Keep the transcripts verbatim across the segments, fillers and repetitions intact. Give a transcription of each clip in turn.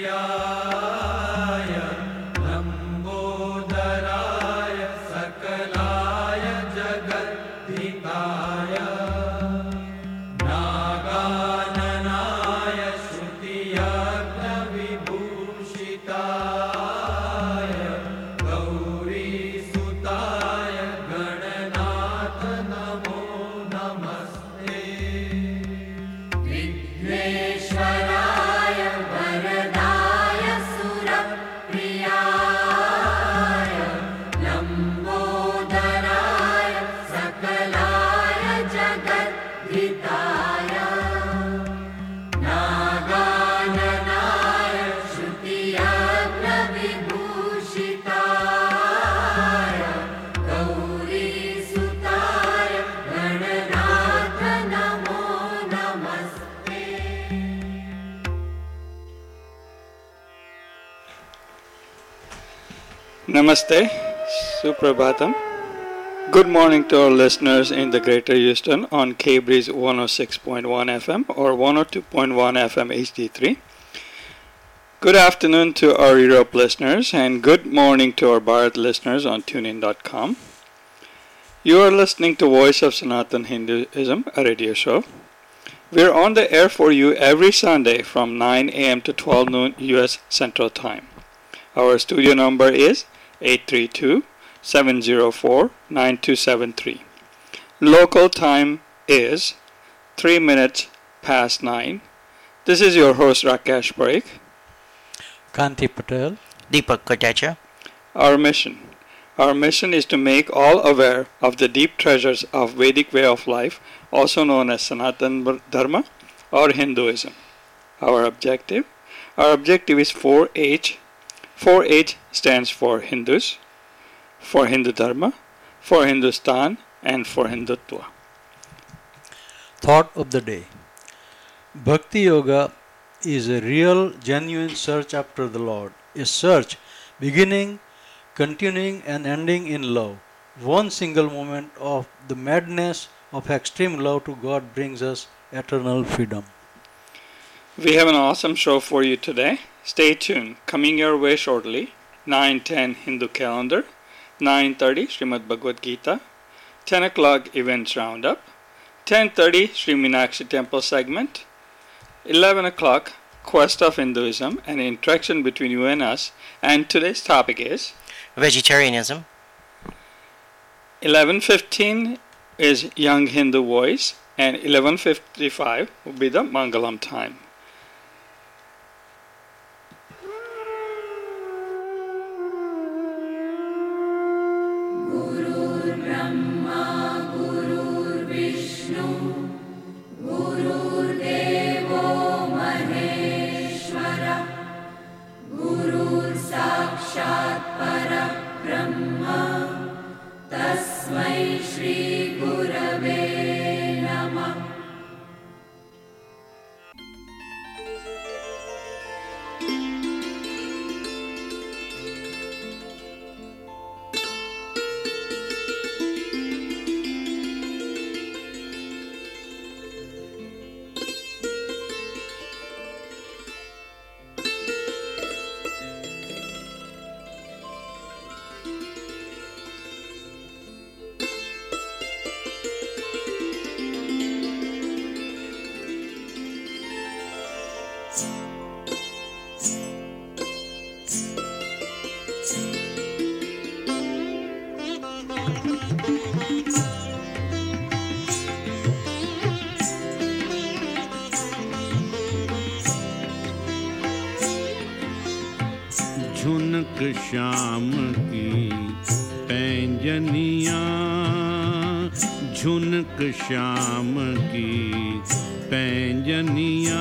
Namaste, Suprabhatam. Good morning to our listeners in the Greater Houston on K-Breeze one oh six point one F M or one oh two point one F M H D three. Good afternoon to our Europe listeners and good morning to our Bharat listeners on tunein dot com. You are listening to Voice of Sanatan Hinduism, a radio show. We are on the air for you every Sunday from nine a.m. to twelve noon U S Central Time. Our studio number is eight three two, seven zero four, nine two seven three. Local time is three minutes past nine. This is your host Rakesh Parikh. Kanti Patel. Deepak Kotecha. Our mission. Our mission is to make all aware of the deep treasures of Vedic way of life, also known as Sanatan Dharma or Hinduism. Our objective? Our objective is four H. four H stands for Hindus, for Hindu Dharma, for Hindustan, and for Hindutva. Thought of the day. Bhakti Yoga is a real, genuine search after the Lord. A search beginning, continuing, and ending in love. One single moment of the madness of extreme love to God brings us eternal freedom. We have an awesome show for you today. Stay tuned. Coming your way shortly, nine ten Hindu calendar, nine thirty Srimad Bhagavad Gita, ten o'clock events roundup, ten thirty Sri Meenakshi Temple segment, eleven o'clock Quest of Hinduism, an interaction between you and us, and today's topic is vegetarianism. eleven fifteen is Young Hindu Voice, and eleven fifty-five will be the Mangalam time. झुनक Shyam की पैंजनिया, झुनक श्याम की पैंजनिया,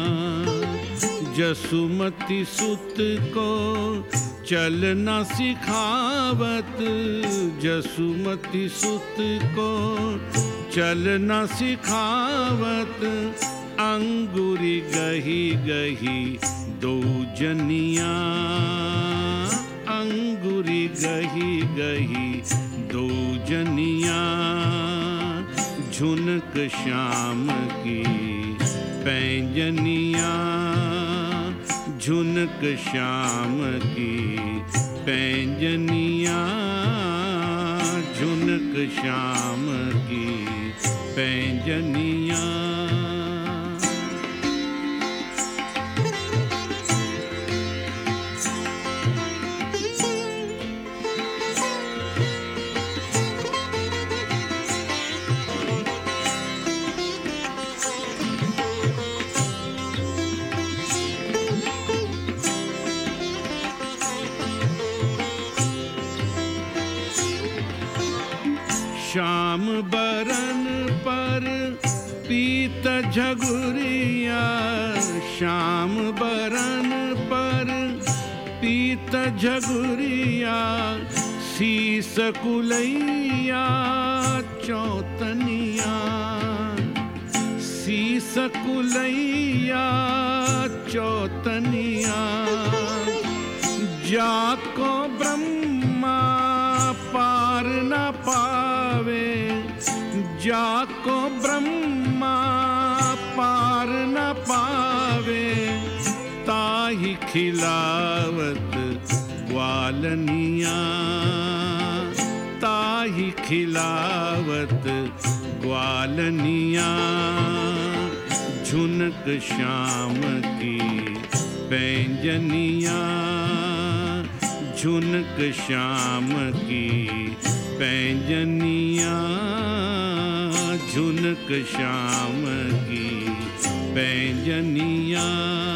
जसुमती सुत को चलना सिखावत, जसुमती सुत को चलना सिखावत, अंगुरी गही गही दो जनिया, अंगुरी गही गही दो जनिया, झुनक श्याम की पैंजनिया, झुनक श्याम की पैंजनिया, झुनक श्याम की पैंजनिया। श्याम बरन पर पीत झगुरिया, श्याम बरन पर पीत झगुरिया, शीस कुलैया चौतनिया, शीस कुलैया चौतनिया। जाको ब्रह्मा पार न पावे, जाको ब्रह्मा पार न पावे, ताहि खिलावत ग्वालनिया, ताहि खिलावत ग्वालनिया। झुनक श्याम की पैंजनिया, झुनक श्याम की पैंजनिया, झुनक श्याम की पैंजनिया।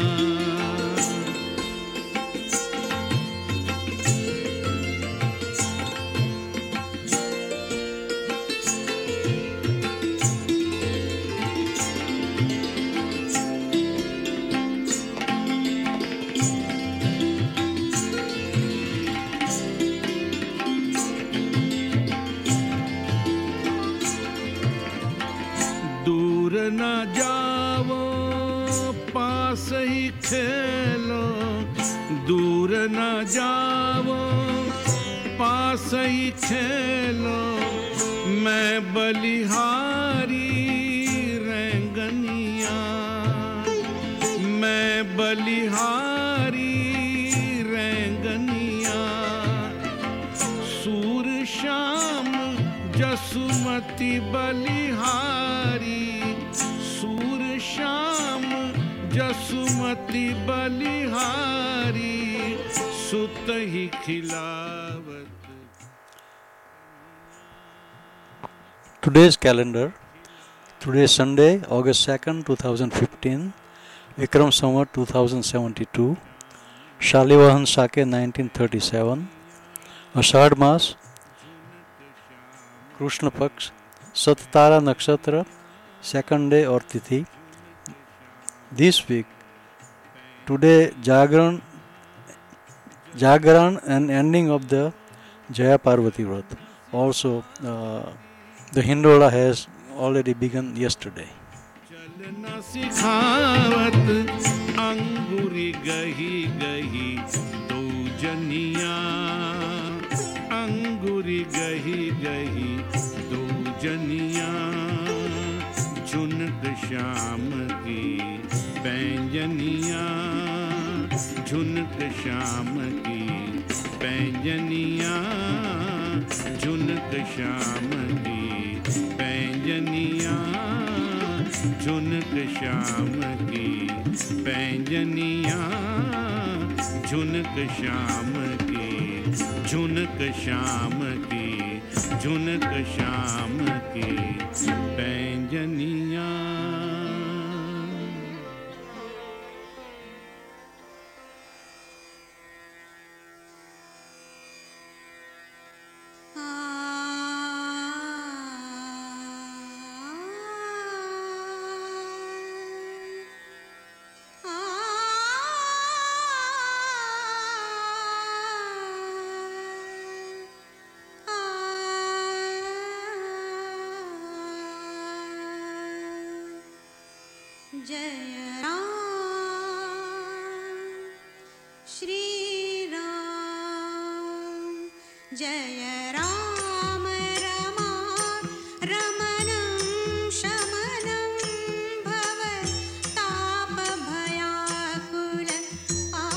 न जाओ पास ही खेलो, दूर न जाओ पास ही खेलो। मैं बलिहारी रैंगनिया, मैं बलिहारी रैंगनिया। सूर श्याम जसुमती बलिहारी, सूर श्याम जसुमती बलिहारी। सुत ही खिलावत। Today's calendar. Today is Sunday, August second, twenty fifteen, Vikram Samvat two thousand seventy-two, Shalivahan Sake nineteen thirty-seven, Ashad Mas, Krishna Paksh, Sattara Nakshatra, second day or Tithi. This week, today Jagran, Jagran and ending of the Jaya Parvati Vrat. Also, uh, the Hindola has already begun yesterday. चलना सिखावत अंगूरी गही गही दो जनिया, अंगूरी गही गही दो जनिया। झुनक श्याम की पैंजनिया, झुनक श्याम की पैंजनिया, झुनक श्याम की पैंजनिया, झुनक श्याम की पैंजनिया, झुनक श्याम की, झुनक श्याम की, झुनक श्याम की पैंजनिया। जय राम श्री राम, जय राम रमा रमणं शमनं भव ताप भयाकुल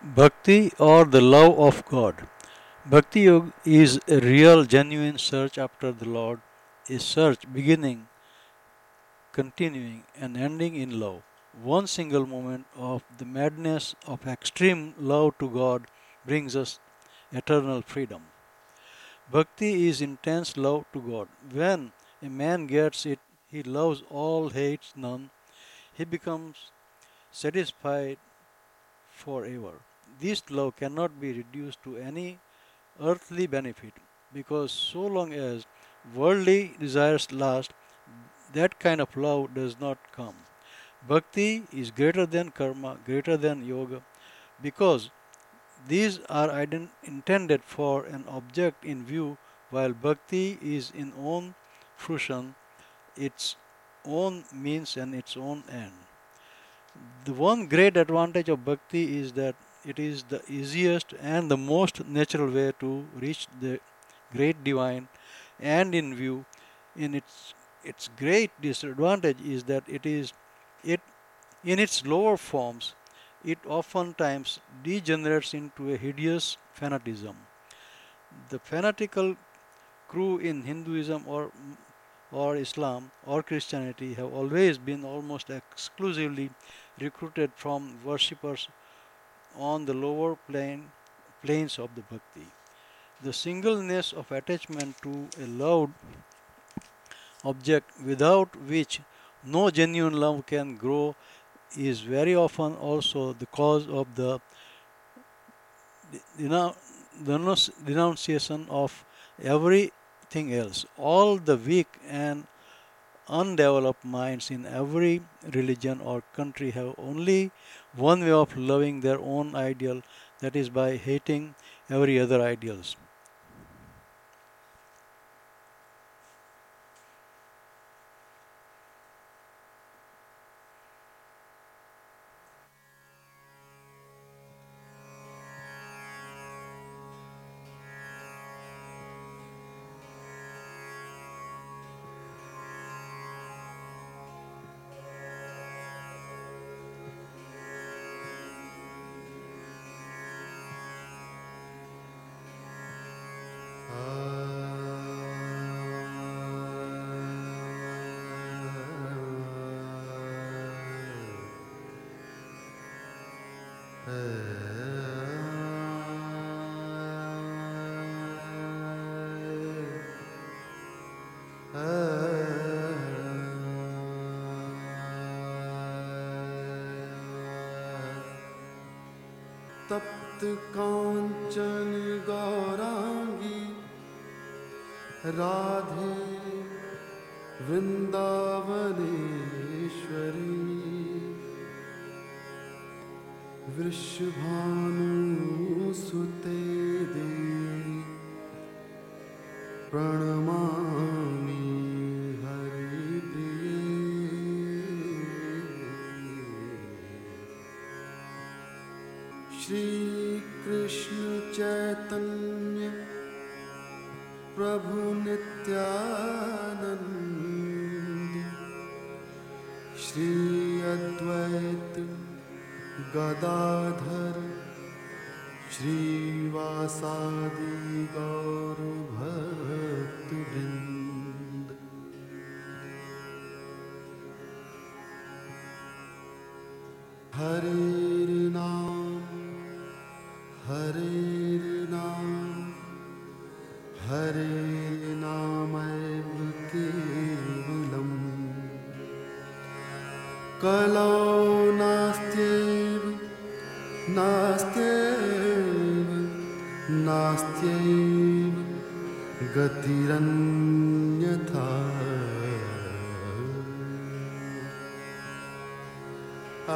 Bhakti or the love of God. Bhakti Yoga is a real, genuine search after the Lord, a search beginning, continuing, and ending in love. One single moment of the madness of extreme love to God brings us eternal freedom. Bhakti is intense love to God. When a man gets it, he loves all, hates none. He becomes satisfied forever. This love cannot be reduced to any earthly benefit, because so long as worldly desires last, that kind of love does not come. Bhakti is greater than karma, greater than yoga, because these are ident- intended for an object in view, while bhakti is in own fruition, its own means and its own end. The one great advantage of bhakti is that it is the easiest and the most natural way to reach the great divine and in view. In its its great disadvantage is that it is it in its lower forms it oftentimes degenerates into a hideous fanaticism. The fanatical crew in Hinduism or or Islam or Christianity have always been almost exclusively recruited from worshippers on the lower plane planes of the bhakti. The singleness of attachment to a loved object without which no genuine love can grow is very often also the cause of the denunciation of everything else. All the weak and undeveloped minds in every religion or country have only one way of loving their own ideal, that is by hating every other ideals. तप्त कांचन गौरांगी राधे वृंदावनेश्वरी वृषभानुसुते देवी प्रणमामि हरिप्रिये श्री कृष्ण चैतन्य प्रभु नित्यानंद श्री अद्वैत गदाधर श्रीवासादि गौर भक्तवृंद। हरे नाम हरे नाम हरे नामैव केवलम् कलौ नास्त्येव नास्त्येव नास्त्येव गतिरन्यथा। आ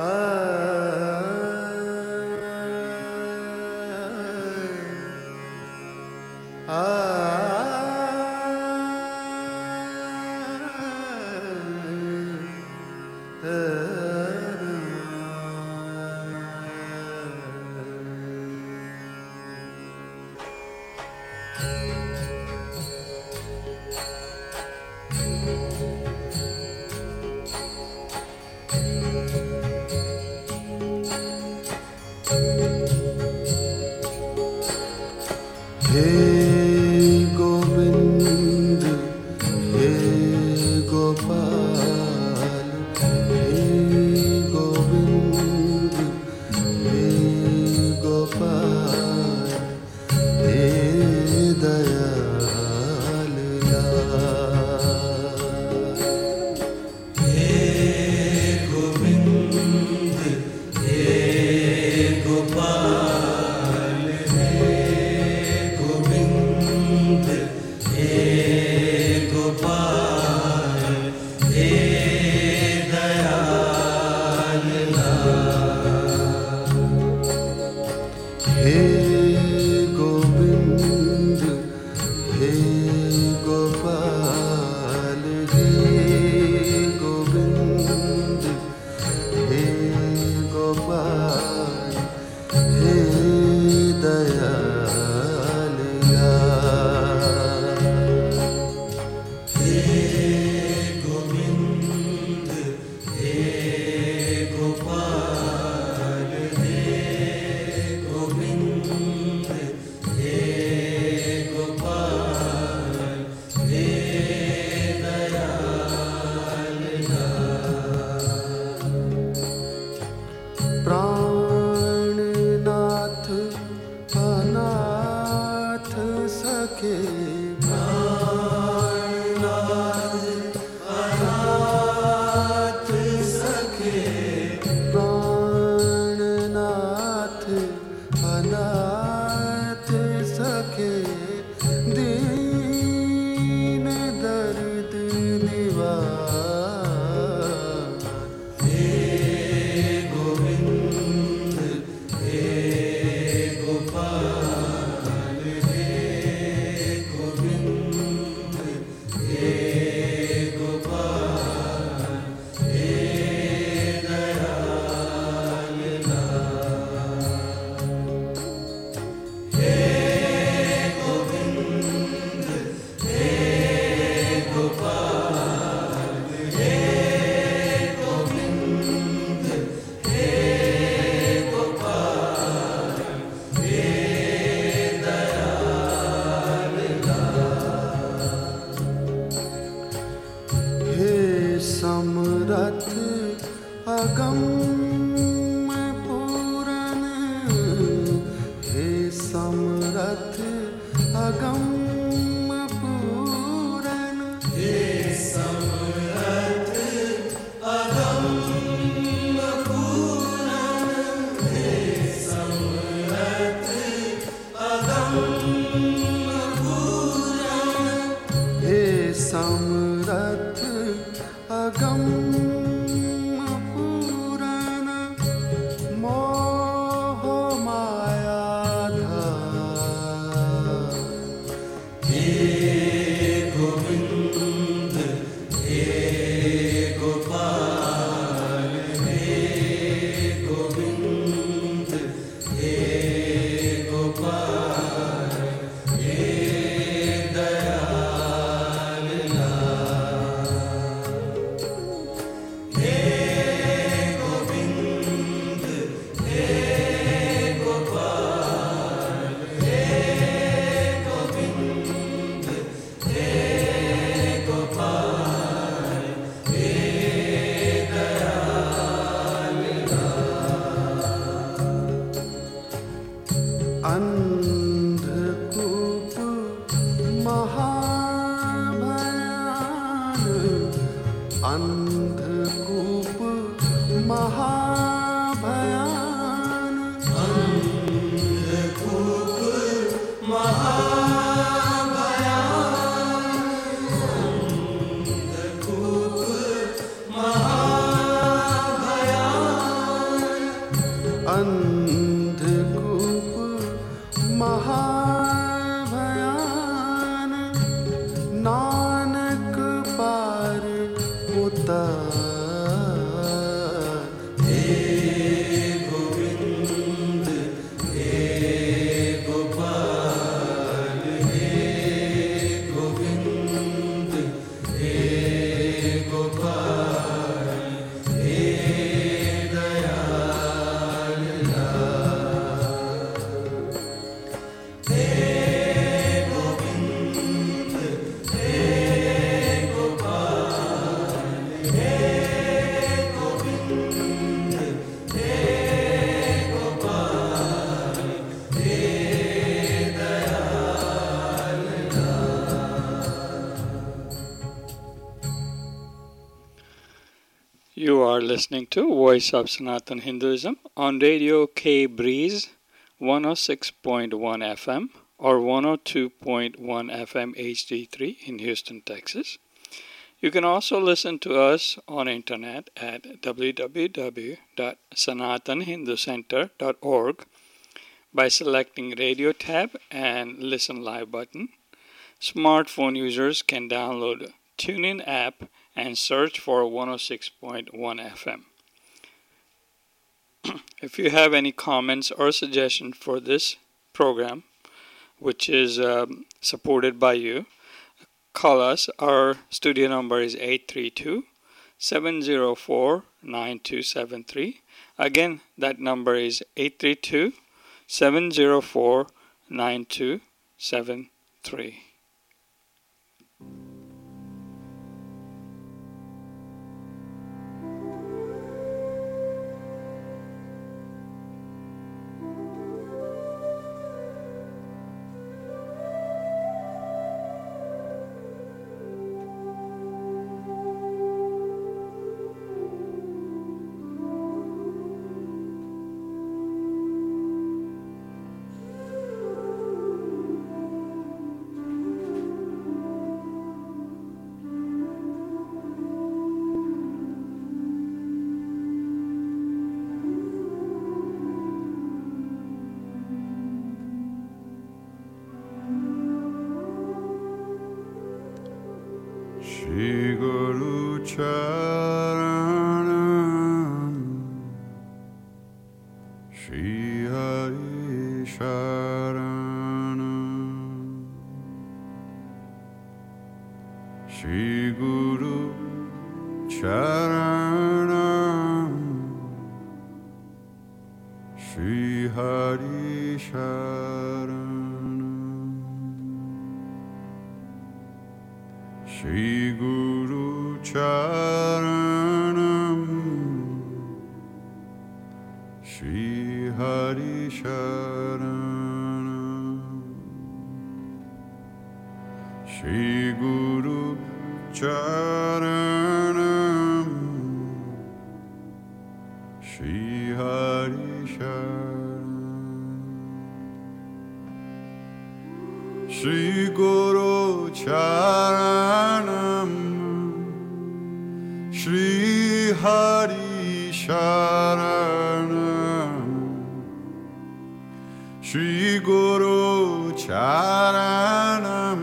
समरथ अगम पूरन हे समरथ अगम पूरन हे समरथ अगम पूरन हे समरथ अगम पूरन हे समरथ अगम पूरन मोह माया हे गोविंद हे गोपाल हे गोविंद हे गोपाल हे दयाल हे गोविंद हे गोपाल हे गोविंद हे गोपाल हे दयाल अंधकूप महाभयान अंधकूप महाभयान अंधकूप महाभयान अंधकूप महाभयान अंधकूप महाभयान नानक पार उतार हे गोविंद हे गोपाल हे गोविंद हे गोपाल हे दयाल हे गोविंद हे गोपाल हे गोविंद हे गोपाल हे Dayal You are listening to Voice of Sanatan Hinduism on Radio K Breeze one oh six point one F M or one oh two point one F M H D three in Houston, Texas. You can also listen to us on internet at w w w dot sanatan hindu center dot org by selecting Radio tab and Listen Live button. Smartphone users can download TuneIn app and search for one oh six point one F M. If you have any comments or suggestions for this program, which is um, supported by you, call us. Our studio number is eight three two, seven zero four, nine two seven three. Again, that number is eight three two, seven zero four, nine two seven three. Shri Guru Charanam Shri Hari Sharanam Shri Guru Charanam Shri Hari Sharanam Shri Guru Charanam Shri Hari Sharanam, Shri Guru Charanam, Shri Hari Sharanam, Shri Guru Charanam, Shri Hari Sharanam, Shri Guru Charanam,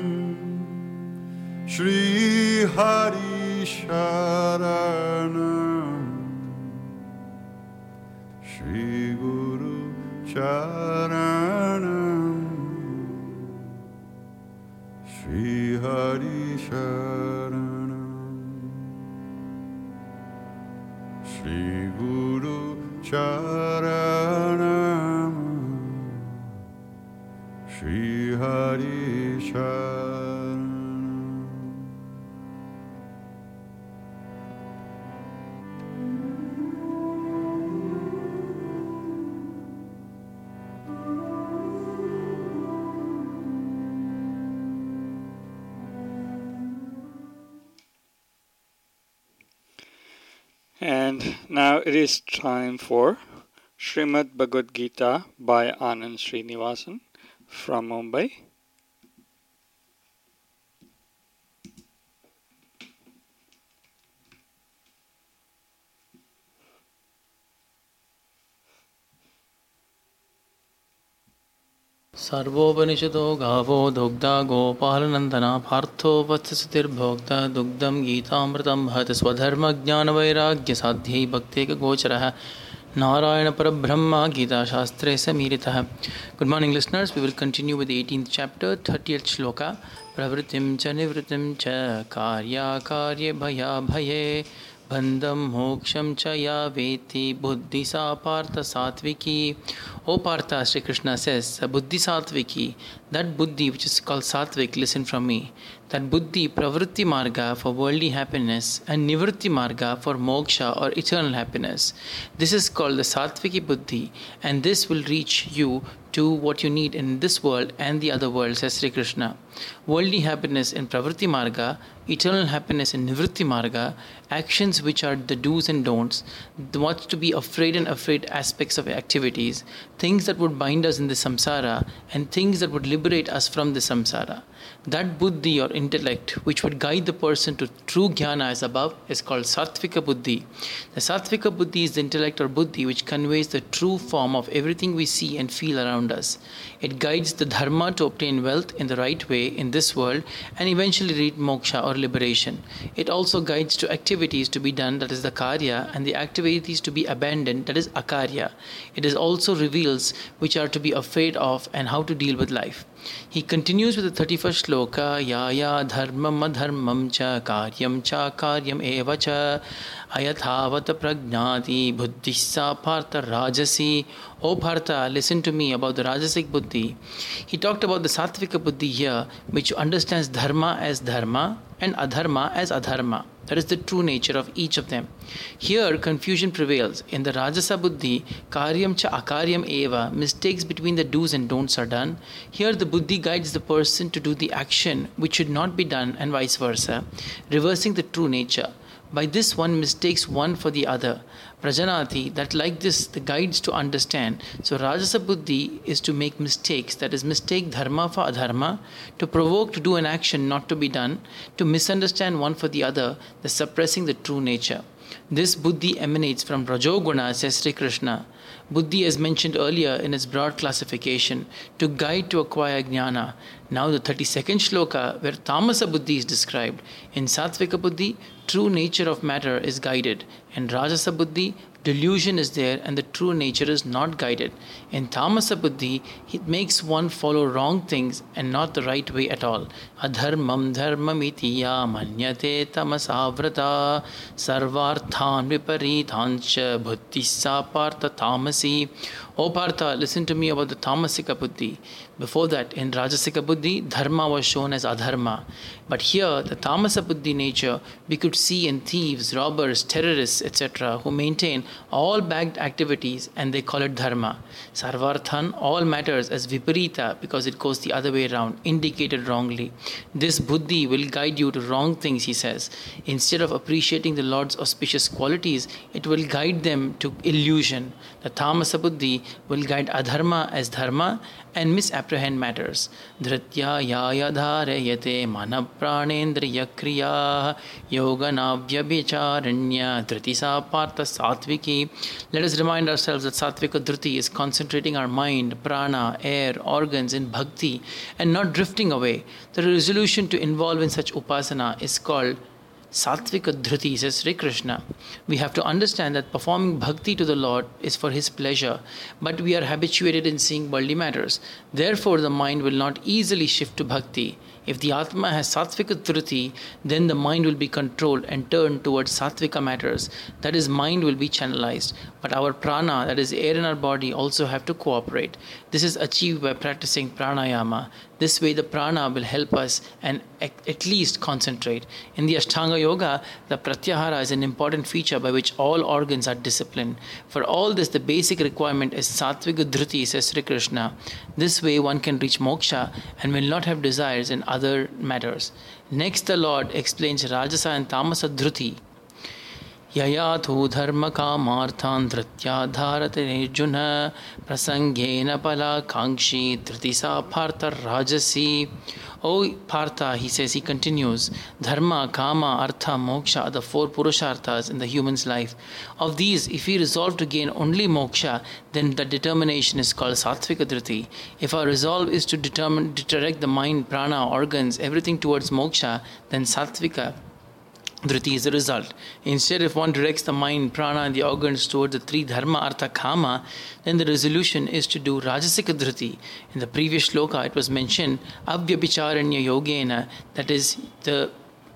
Shri Hari Sharanam, Shri Guru Charanam, Shri Hari Sharanam, Shri Guru Charanam, Shri Hari Sharanam. And now it is time for Srimad Bhagavad Gita by Anand Srinivasan from Mumbai. सर्वोपनिषदो गावो दुग्धा गोपालनन्दना पार्थो वत्ससुतिर्भोक्ता दुग्धं गीतामृतं महत् स्वधर्मज्ञानवैराग्यसाध्यै भक्तेकगोचरः नारायण परब्रह्म गीता शास्त्रे समीरितः. Good morning listeners, we will continue with the eighteenth chapter, thirtieth shloka. Pravritim cha nivritim cha karya karye bhaya bhaye bandham moksham cha ya veti buddhi sa partha satviki. O Partha, Sri Krishna says, buddhi satviki, that buddhi which is called satvik, listen from me, that buddhi pravritti marga for worldly happiness and nivritti marga for moksha or eternal happiness. This is called the satviki buddhi, and this will reach you to what you need in this world and the other world, says Sri Krishna. Worldly happiness in pravritti marga, eternal happiness in nivritti marga, actions which are the do's and don'ts, what's to be afraid and afraid aspects of activities, things that would bind us in the samsara and things that would liberate us from the samsara. That buddhi or intellect which would guide the person to true jnana as above is called sattvika buddhi. The sattvika buddhi is the intellect or buddhi which conveys the true form of everything we see and feel around us. It guides the dharma to obtain wealth in the right way in this world and eventually reach moksha or liberation. It also guides to activities to be done, that is the karya, and the activities to be abandoned, that is akarya. It is also reveals which are to be afraid of and how to deal with life. He continues with the thirty-first shloka, ya ya dharmam adharmam cha karyam cha karyam eva cha ayathavata pragnati buddhissa partha rajasi. O Partha, listen to me about the rajasic buddhi. He talked about the sattvika buddhi here, which understands dharma as dharma and adharma as adharma. That is the true nature of each of them. Here, confusion prevails. In the rajasa buddhi, karyam cha akaryam eva, mistakes between the do's and don'ts are done. Here, the buddhi guides the person to do the action which should not be done and vice versa, reversing the true nature. By this one mistakes one for the other. Prajanati, that like this the guides to understand. So Rajasa Buddhi is to make mistakes, that is mistake dharma for adharma, to provoke to do an action not to be done, to misunderstand one for the other, the suppressing the true nature. This buddhi emanates from Rajoguna, says Sri Krishna. Buddhi, as mentioned earlier in its broad classification, to guide to acquire jnana. Now the thirty-second shloka, where tamasa buddhi is described. In sattvika buddhi, true nature of matter is guided. In rajasa buddhi, delusion is there and the true nature is not guided. In tamasa buddhi, it makes one follow wrong things and not the right way at all. Adharmam dharmamiti ya manyate tamasavrata sarvarthan viparithancha buddhissa partha tamasi. O Partha, listen to me about the Tamasika Buddhi. Before that, in Rajasika Buddhi, Dharma was shown as Adharma. But here, the Tamasa Buddhi nature, we could see in thieves, robbers, terrorists, et cetera, who maintain all bad activities and they call it Dharma. Sarvarthan, all matters as Viparita because it goes the other way around, indicated wrongly. This Buddhi will guide you to wrong things, he says. Instead of appreciating the Lord's auspicious qualities, it will guide them to illusion. The Tamasa Buddhi will guide Adharma as Dharma and misapprehend matters. Dhritya yaya dharayate manapranendriya kriya yoganavyabicaranya dhritisa partha satviki. Let us remind ourselves that Satvika Dhriti is concentrating our mind, prana, air, organs in bhakti and not drifting away. The resolution to involve in such upasana is called Satvika Dhriti, says Sri Krishna. We have to understand that performing bhakti to the Lord is for His pleasure, but we are habituated in seeing worldly matters. Therefore, the mind will not easily shift to bhakti. If the Atma has Satvika Dhriti, then the mind will be controlled and turned towards Satvika matters. That is, mind will be channelized. But our prana, that is air in our body, also have to cooperate. This is achieved by practicing pranayama. This way the prana will help us and at least concentrate. In the Ashtanga Yoga, the Pratyahara is an important feature by which all organs are disciplined. For all this, the basic requirement is Satvika Dhriti, says Sri Krishna. This way one can reach moksha and will not have desires in other matters. Next, the Lord explains Rajasa and Tamasa Dhriti. Yayathu dharma kamarthan dhritya dharate nirjuna prasangena pala kankshi dhritisa partha rajasi. O Partha, he says, he continues, Dharma, Kama, Artha, Moksha are the four Purusharthas in the human's life. Of these, if we resolve to gain only Moksha, then the determination is called Satvika Dhriti. If our resolve is to determine, to direct the mind, prana, organs, everything towards Moksha, then Satvika Dhriti is the result. Instead, if one directs the mind, prana and the organs toward the three dharma, artha, kama, then the resolution is to do Rajasika Dhriti. In the previous shloka, it was mentioned, Avyabhicharanya Yogena, that is the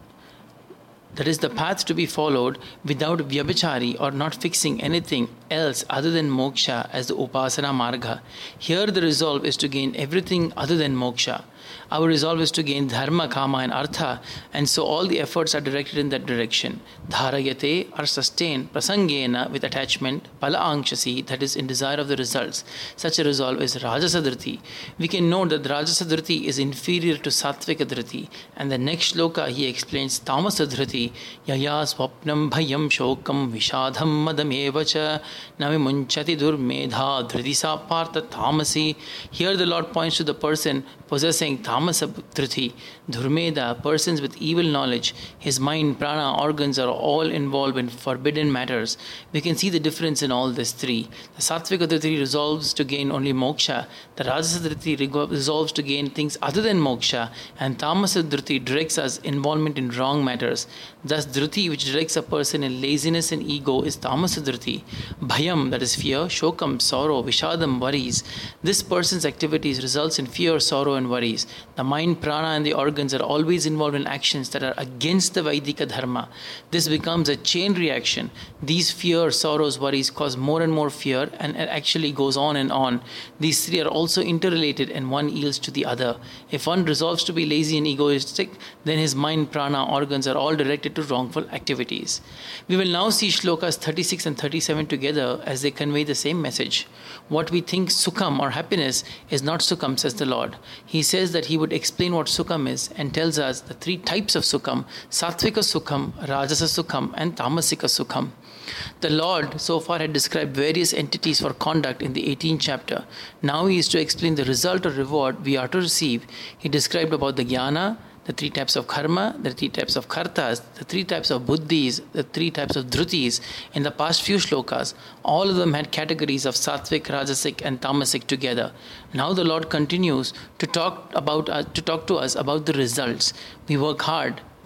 That is the path to be followed without vyabhichari or not fixing anything else other than moksha as the upasana marga. Here the resolve is to gain everything other than moksha. Our resolve is to gain dharma, kama and artha, and so all the efforts are directed in that direction. Dharayate are sustained prasangena with attachment, pala ankshasi, that is in desire of the results. Such a resolve is Rajasa Dhriti. We can note that Rajasa Dhriti is inferior to Satvika Dhriti, and the next shloka he explains Tamasa Dhriti. Yaya swapnam bhayam shokam vishadham madamevacha nami munchati durmedha dhritisa partha tamasi. Here the Lord points to the person possessing tamasa dhriti, dhurmeda, persons with evil knowledge. His mind, prana, organs are all involved in forbidden matters. We can see the difference in all these three. The Satvika Dhriti resolves to gain only moksha, the Rajasa Dhriti resolves to gain things other than moksha, and Tamasa Dhriti directs us involvement in wrong matters. Thus, Dhriti, which directs a person in laziness and ego, is Tamasa Dhriti. Bhayam, that is fear, Shokam, sorrow, Vishadam, worries. This person's activities results in fear, sorrow and worries. The mind, prana and the organs are always involved in actions that are against the Vaidika Dharma. This becomes a chain reaction. These fear, sorrows, worries cause more and more fear, and it actually goes on and on. These three are also interrelated and one yields to the other. If one resolves to be lazy and egoistic, then his mind, prana, organs are all directed to wrongful activities. We will now see shlokas thirty-six and thirty-seven together as they convey the same message. What we think sukham or happiness is not sukham, says the Lord. He says that he would explain what sukham is and tells us the three types of sukham: Satvika Sukham, Rajasa Sukham and Tamasika Sukham. The Lord so far had described various entities for conduct in the eighteenth chapter. Now he is to explain the result or reward we are to receive. He described about the jnana, the three types of karma, the three types of kartas, the three types of buddhis, the three types of dhrutis. In the past few shlokas, all of them had categories of sattvic, rajasic and tamasic together. Now the Lord continues to talk about uh, to talk to us about the results. We work hard,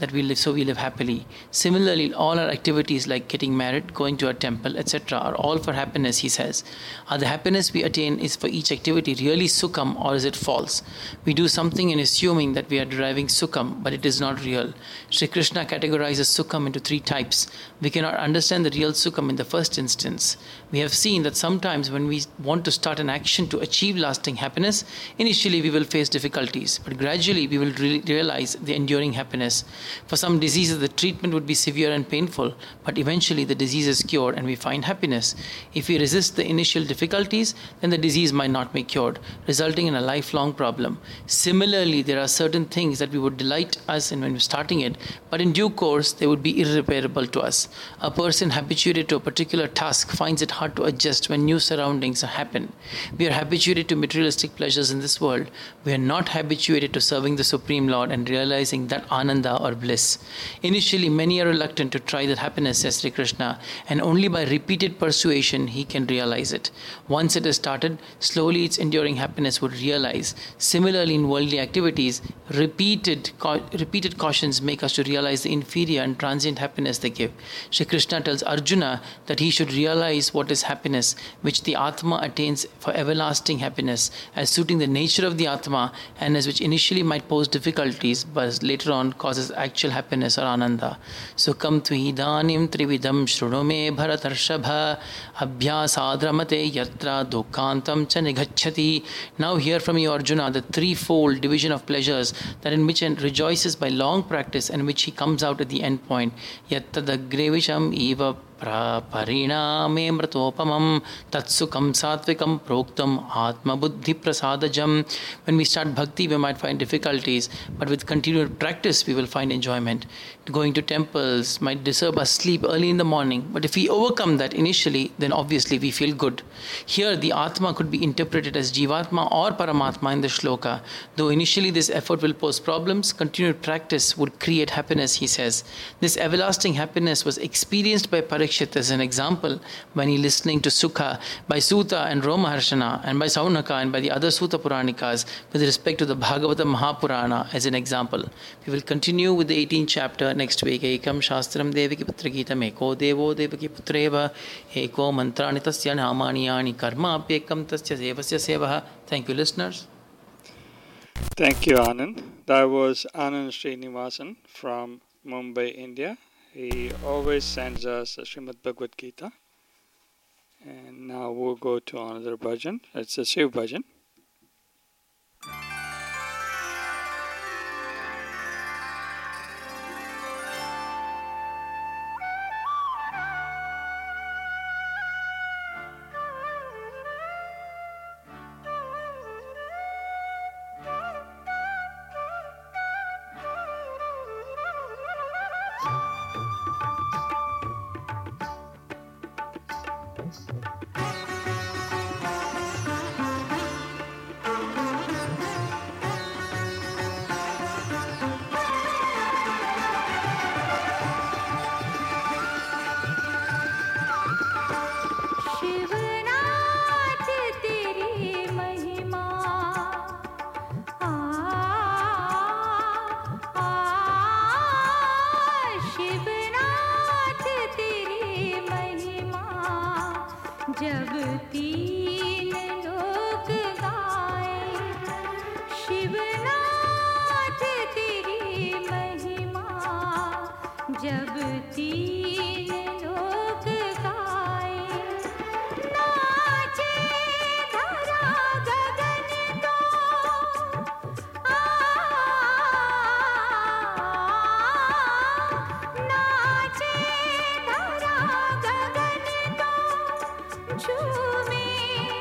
that we live, so we live happily. Similarly, all our activities like getting married, going to a temple, et cetera are all for happiness, he says. Are the happiness we attain is for each activity really sukham, or is it false? We do something in assuming that we are deriving sukham, but it is not real. Sri Krishna categorizes sukham into three types. We cannot understand the real sukham in the first instance. We have seen that sometimes when we want to start an action to achieve lasting happiness, initially we will face difficulties, but gradually we will re- realize the enduring happiness. For some diseases, the treatment would be severe and painful, but eventually the disease is cured and we find happiness. If we resist the initial difficulties, then the disease might not be cured, resulting in a lifelong problem. Similarly, there are certain things that we would delight us in when we're starting it, but in due course they would be irreparable to us. A person habituated to a particular task finds it hard to adjust when new surroundings happen. We are habituated to materialistic pleasures in this world. We are not habituated to serving the Supreme Lord and realizing that ananda or bliss. Initially, many are reluctant to try that happiness, says Sri Krishna, and only by repeated persuasion he can realize it. Once it is started, slowly its enduring happiness would realize. Similarly, in worldly activities, repeated ca- repeated cautions make us to realize the inferior and transient happiness they give. Sri Krishna tells Arjuna that he should realize what is happiness, which the Atma attains for everlasting happiness, as suiting the nature of the Atma, and as which initially might pose difficulties, but later on causes actual happiness or ananda. Sukham tvidanim trividam shrunume bharatarshabha abhyasadramate yatra dukkantam cha nigacchati. Now hear from you, Arjuna, the threefold division of pleasures that in which one rejoices by long practice and which he comes out at the end point. Yattadagre eva pariname mratopamam tatsukam satvikam proktam atma buddhi prasadajam. When we start bhakti, we might find difficulties, but with continued practice, we will find enjoyment. Going to temples might disturb us sleep early in the morning, but if we overcome that initially, then obviously we feel good. Here, the Atma could be interpreted as Jivatma or Paramatma in the shloka. Though initially this effort will pose problems, continued practice would create happiness, he says. This everlasting happiness was experienced by Parikshit as an example when he listening to Sukha by Suta and Romaharshana, and by Saunaka and by the other Suta Puranikas with respect to the Bhagavata Mahapurana as an example. We will continue with the eighteenth chapter next week. Ekam Shastram Devaki Putra Geetam Eko Devo Devaki Putreva Eko Mantrani Tasya Namani Yani Karma Apekam Tasya Sevasya Sevaha. Thank you, listeners. Thank you, Anand. That was Anand Srinivasan from Mumbai, India. He always sends us a Srimad Bhagavad Gita. And now we'll go to another bhajan. It's a Shiv bhajan. झूमे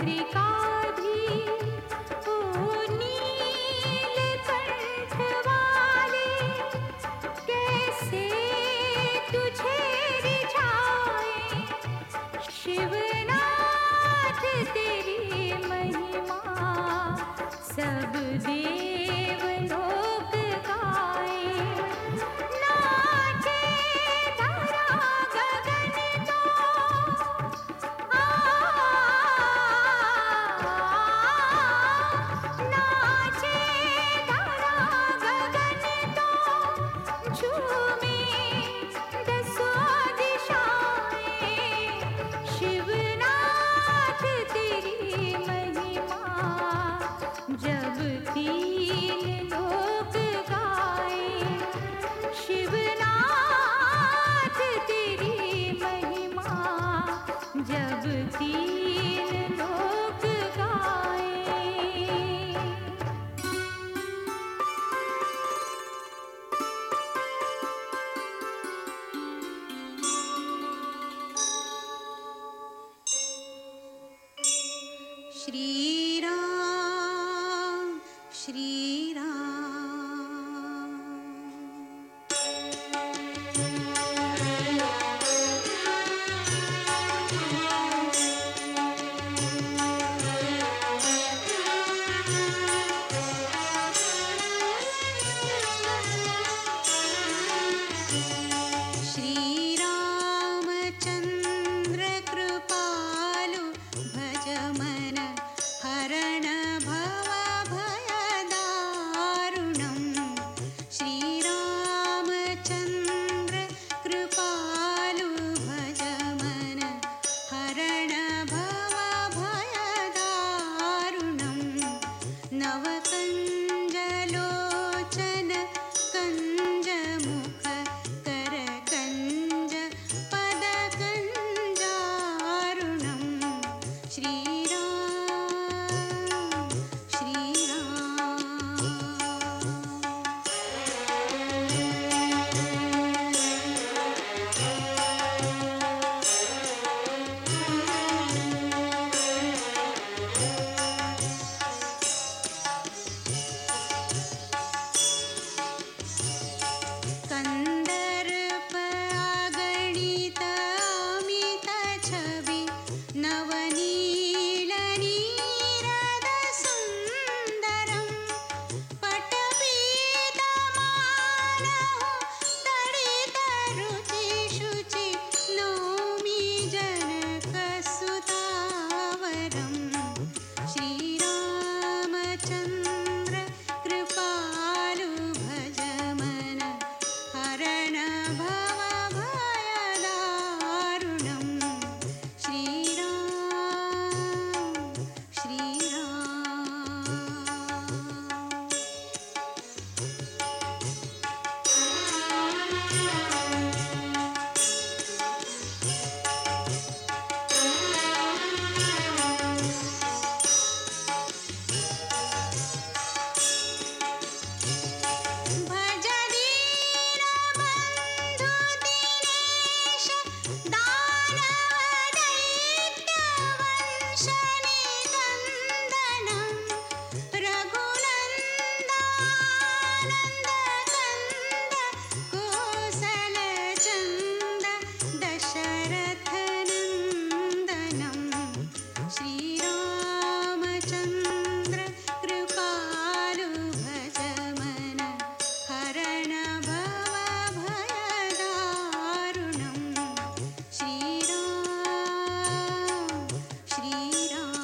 द्वारिकाधी ओ नीलकंठ वाले, कैसे तुझे रिझाए शिवनाथ तेरी महिमा, सब देवलोक गाए। नाचे धरा गगन तो आ, नाचे धरा गगन तो झूमे दसों दिशाएं, शिवनाथ तेरी महिमा, जब तीन लोक गाए। शिवनाथ तेरी महिमा, जब तीन लोक गाए। श्री राम श्री राम। श्री रामचंद्र कृपालु, भज मन हरण भव भय दारुणम्। श्री रामचंद्र कृपालु, भज मन हरण भव भय दारुणम्। नवकञ्जलोचन कञ्जमुख करकञ्ज पदकञ्जारुणम्। श्री राम श्री राम। कंदर्प अगणित अमित छवि, नवनील नीरद सुंदरम्। पटपीतमानः तडित रुचि शुचि, नौमि जनकसुतावरम्। श्री रामचंद्र कृपालु, भज मन हरण भव भय दारुणम्। श्री राम श्री राम। भज दीनबन्धु दिनेश, दानव दैत्यवंश निकन्दनम्। रघुनन्दानन्द कन्द कोसलचन्द, दशरथ नन्दनम्। श्री रामचंद्र कृपालु, भज मन हरण भव भय दारुणम्। Shri Ram Shri Ram.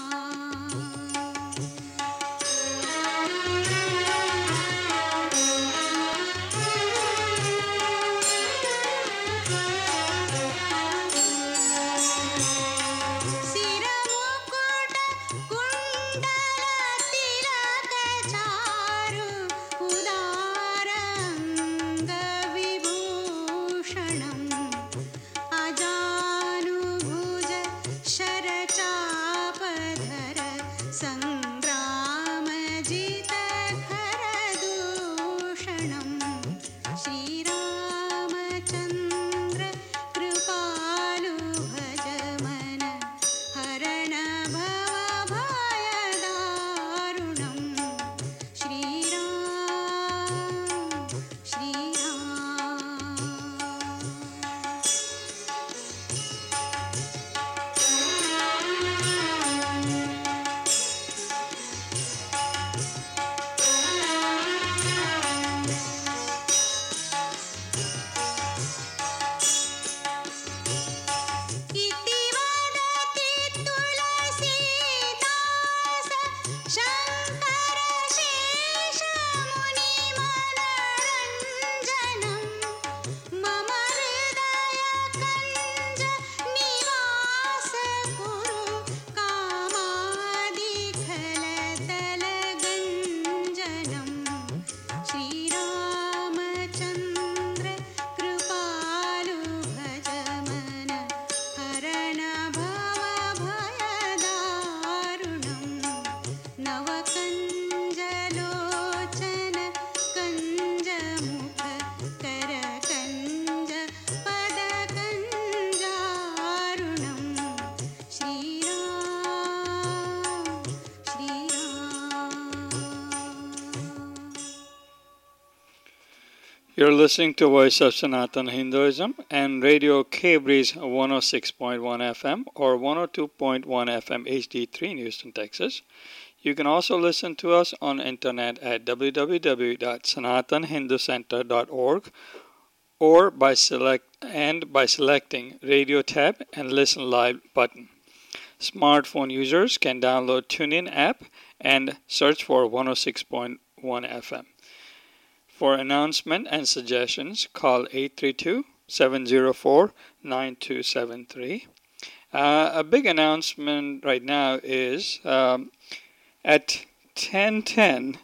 You're listening to Voice of Sanatana Hinduism and Radio K-Breeze one oh six point one F M or one oh two point one F M H D three in Houston, Texas. You can also listen to us on internet at w w w dot sanatan hindu center dot org or by select and by selecting Radio tab and Listen Live button. Smartphone users can download TuneIn app and search for one oh six point one F M. For announcement and suggestions, call eight three two, seven zero four, nine two seven three. Uh, a big announcement right now is um, at ten ten.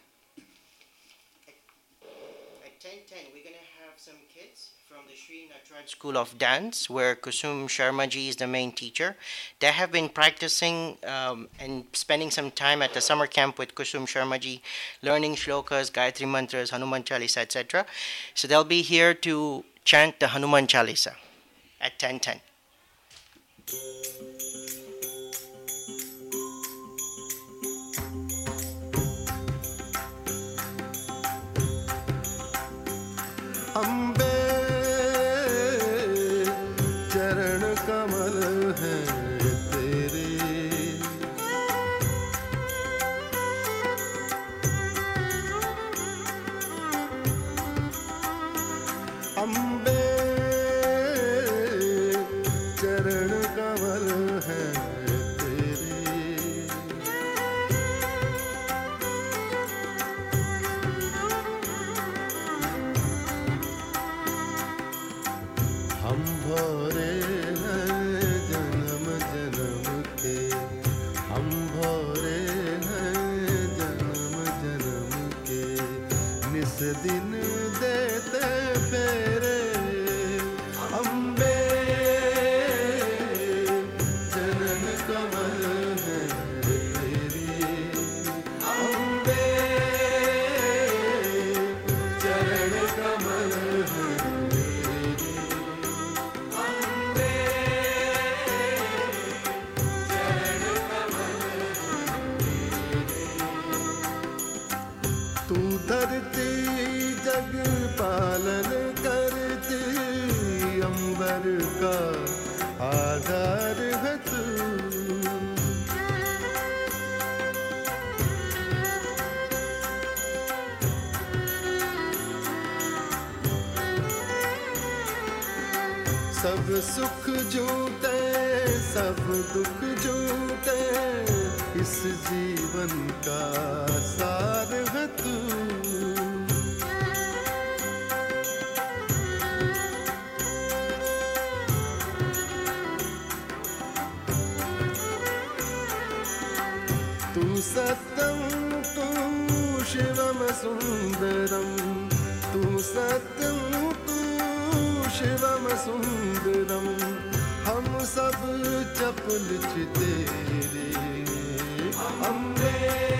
At ten ten, we're going to have some kids from the Sri Natraj School of Dance, where Kusum Sharmaji is the main teacher. They have been practicing um, and spending some time at the summer camp with Kusum Sharmaji, learning shlokas, Gayatri mantras, Hanuman Chalisa, et cetera. So they'll be here to chant the Hanuman Chalisa at ten ten. Ambe चरण कमल हैं तेरे अम्बे चरण कमल हैं तेरे हम भोरे हैं जन्म जन्म के हम भोरे हैं जन्म जन्म के निस दिन देते फेरे अम्बे चरण कमल हैं तेरी अम्बे चरण कमल हैं तू धरती जग पालन करती अंबर का आधार है तू सब सुख झूठे सब दुख झूठे इस जीवन का सार है तू तू सत्यम तू शिवम सुंदरम तू सत्यम तू शिवम सुंदरम हम सब चपल तेरे अम्बे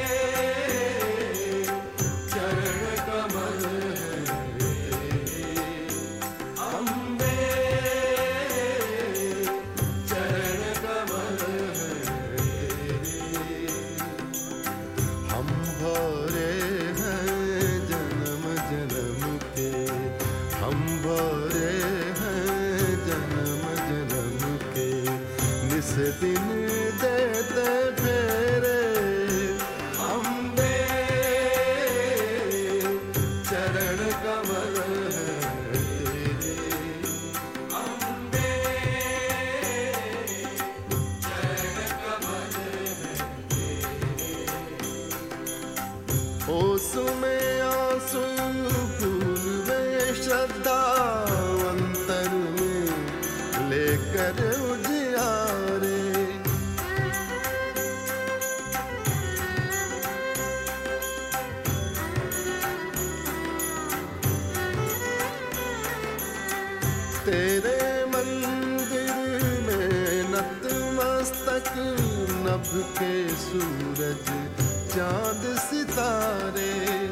चरण कमल हैं तेरे अम्बे चरण कमल हैं तेरे हम भोरे हैं जन्म जन्म के हम भोरे हैं जन्म जन्म के निस दिन देते फेरे अम्बे चरण कमल हैं तेरे अम्बे चरण कमल हैं ओस में आंसू फूल में श्रद्धा अंतर में लेकर उजियारे तेरे मंदिर में नतमस्तक नभ के सूरज चांद सितारे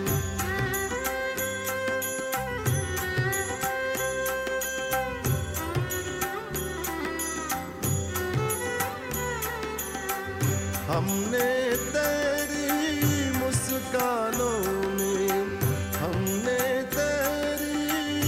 हमने तेरी मुस्कानों में हमने तेरी